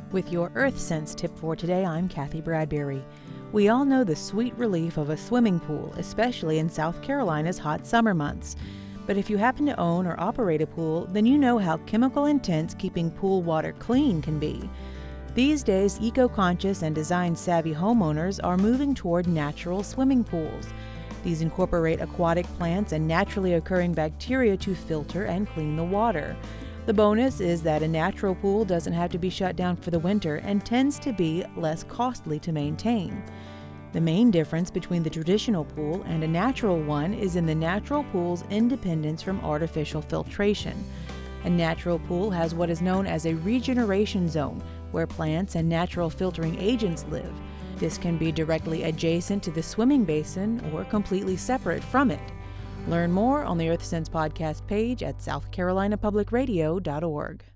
With your Earth Sense tip for today, I'm Kathy Bradbury. We all know the sweet relief of a swimming pool, especially in South Carolina's hot summer months. But if you happen to own or operate a pool, then you know how chemical intense keeping pool water clean can be. These days, eco-conscious and design-savvy homeowners are moving toward natural swimming pools. These incorporate aquatic plants and naturally occurring bacteria to filter and clean the water. The bonus is that a natural pool doesn't have to be shut down for the winter and tends to be less costly to maintain. The main difference between the traditional pool and a natural one is in the natural pool's independence from artificial filtration. A natural pool has what is known as a regeneration zone, where plants and natural filtering agents live. This can be directly adjacent to the swimming basin or completely separate from it. Learn more on the Earth Sense podcast page at southcarolinapublicradio.org.